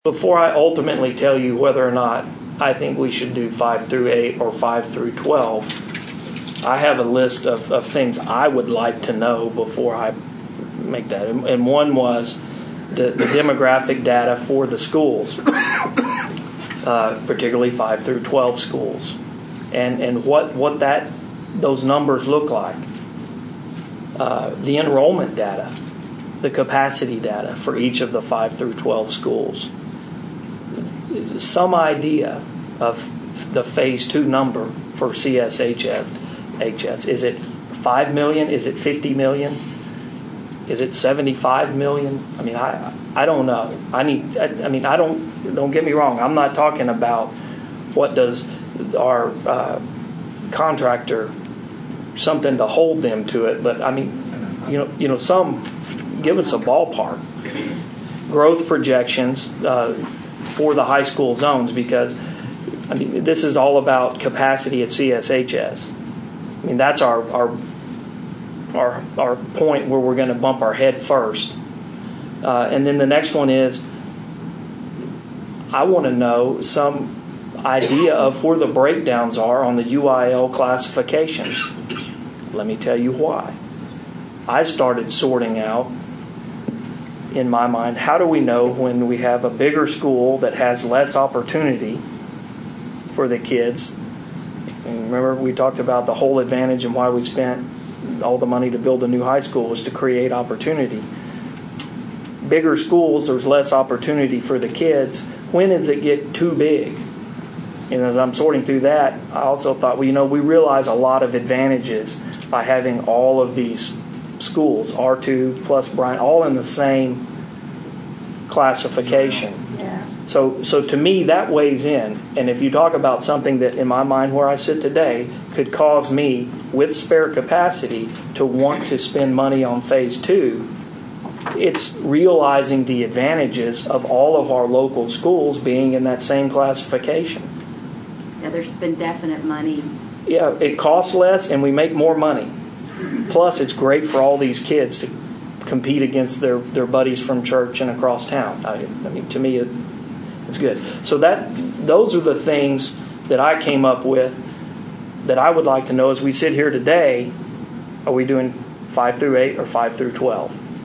Before I ultimately tell you whether or not I think we should do 5 through 8 or 5 through 12, I have a list of things I would like to know before I make that. And one was the demographic data for the schools, particularly 5 through 12 schools, and what those numbers look like. The enrollment data, the capacity data for each of the 5 through 12 schools. Some idea of the phase 2 number for CSHS. Is it 5 million? Is it 50 million? Is it 75 million? I mean, I don't know. Don't get me wrong. I'm not talking about what does our contractor, something to hold them to it, but I mean, some give us a ballpark. Growth projections for the high school zones, because I mean, this is all about capacity at CSHS. I mean, that's our point where we're going to bump our head first. And then the next one is, I want to know some idea of where the breakdowns are on the UIL classifications. Let me tell you why. I started sorting out, in my mind, how do we know when we have a bigger school that has less opportunity for the kids? And remember, we talked about the whole advantage and why we spent all the money to build a new high school was to create opportunity. Bigger schools, there's less opportunity for the kids. When does it get too big? And as I'm sorting through that, I also thought, we realize a lot of advantages by having all of these schools, R2 plus Bryant, all in the same classification. Yeah. So to me, that weighs in. And if you talk about something that, in my mind, where I sit today, could cause me, with spare capacity, to want to spend money on phase 2, it's realizing the advantages of all of our local schools being in that same classification. Yeah, there's been definite money. Yeah, it costs less and we make more money. Plus, it's great for all these kids to compete against their buddies from church and across town. I mean, to me, it's good. So those are the things that I came up with that I would like to know as we sit here today. Are we doing 5 through 8 or 5 through 12?